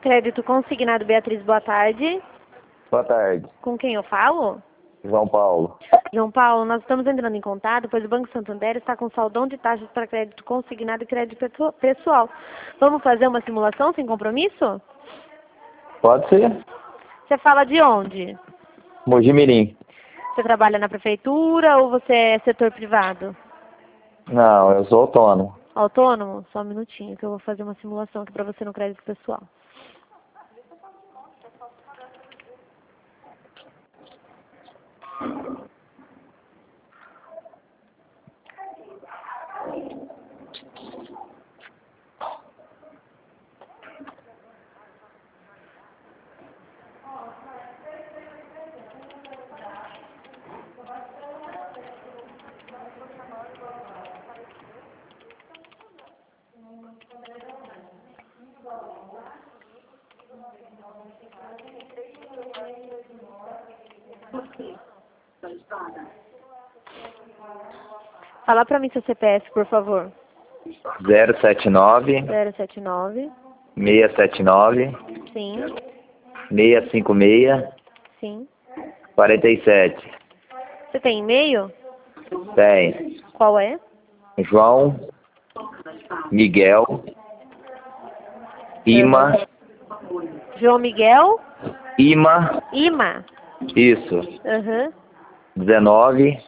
Crédito Consignado, Beatriz, boa tarde. Boa tarde. Com quem eu falo? João Paulo. João Paulo, nós estamos entrando em contato, pois o Banco Santander está com saldão de taxas para crédito consignado e crédito pessoal. Vamos fazer uma simulação sem compromisso? Pode ser. Você fala de onde? Mojimirim. Você trabalha na prefeitura ou você é setor privado? Não, eu sou autônomo. Autônomo? Só um minutinho que eu vou fazer uma simulação aqui para você no crédito pessoal. Fala para mim seu CPF, por favor. 079 079. 679 Sim. 656 Sim. 47. Você tem e-mail? Tem. Qual é? João Miguel Ima João Miguel? Ima. Isso. Aham. 19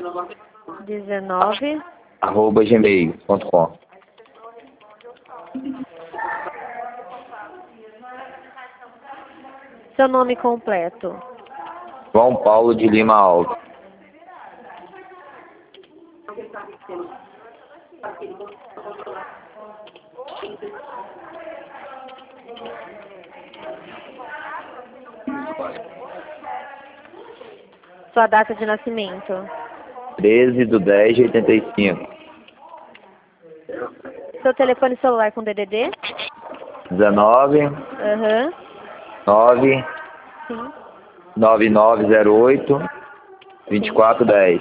19. @gmail.com. Seu nome completo? João Paulo de Lima Alves. Sua data de nascimento? 13/10/85. Seu telefone celular com DDD? 19 Aham. 9 Sim. 9908 2410.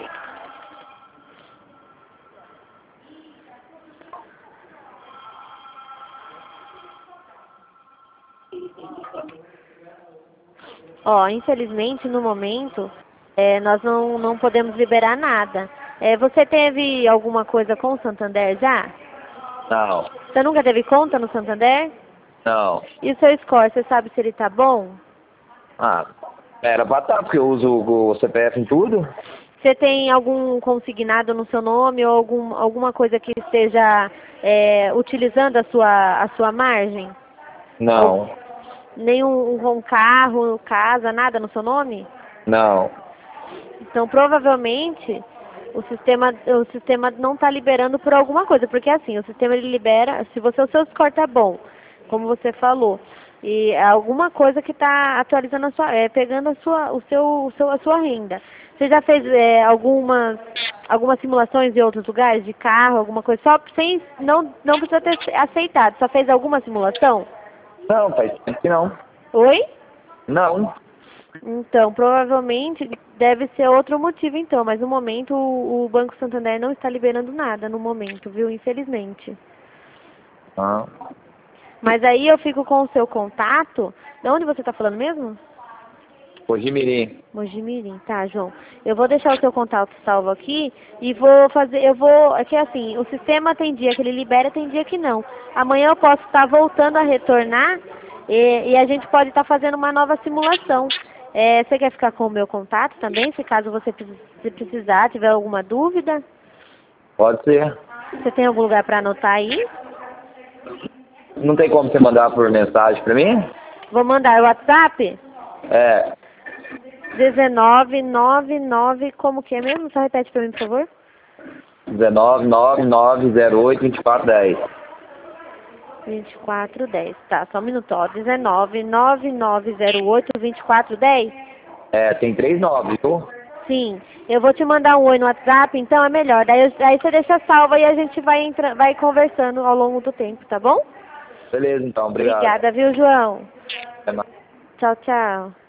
Ó, infelizmente, no momento, nós não podemos liberar nada. Você teve alguma coisa com o Santander já? Não. Você nunca teve conta no Santander? Não. E o seu score, você sabe se ele tá bom? Ah, era pra estar, porque eu uso o CPF em tudo. Você tem algum consignado no seu nome ou alguma coisa que esteja utilizando a sua margem? Não. Nenhum carro, casa, nada no seu nome? Não. Então, provavelmente, o sistema não está liberando por alguma coisa, porque assim, o sistema ele libera, se o seu score tá bom, como você falou, e é alguma coisa que está atualizando pegando a sua renda. Você já fez algumas simulações em outros lugares, de carro, alguma coisa, não precisa ter aceitado, só fez alguma simulação? Não, faz tempo que não. Oi? Não. Então, provavelmente deve ser outro motivo então, mas no momento o Banco Santander não está liberando nada no momento, viu? Infelizmente. Ah. Mas aí eu fico com o seu contato. De onde você está falando mesmo? Mojimirim. Mojimirim, tá, João. Eu vou deixar o seu contato salvo aqui e é que assim, o sistema tem dia que ele libera, tem dia que não. Amanhã eu posso estar voltando a retornar e a gente pode estar fazendo uma nova simulação. Você quer ficar com o meu contato também, se caso você precisar, tiver alguma dúvida? Pode ser. Você tem algum lugar para anotar aí? Não tem como você mandar por mensagem pra mim? Vou mandar o WhatsApp? É. 1999, como que é mesmo? Só repete para mim, por favor. 1999082410. 2410. Tá, só um minuto, ó. 1999082410? Tem 3 9, viu? Sim. Eu vou te mandar um oi no WhatsApp, então é melhor. Aí você deixa salvo e a gente vai conversando ao longo do tempo, tá bom? Beleza, então. Obrigado. Obrigada, viu, João? Até mais. Tchau, tchau.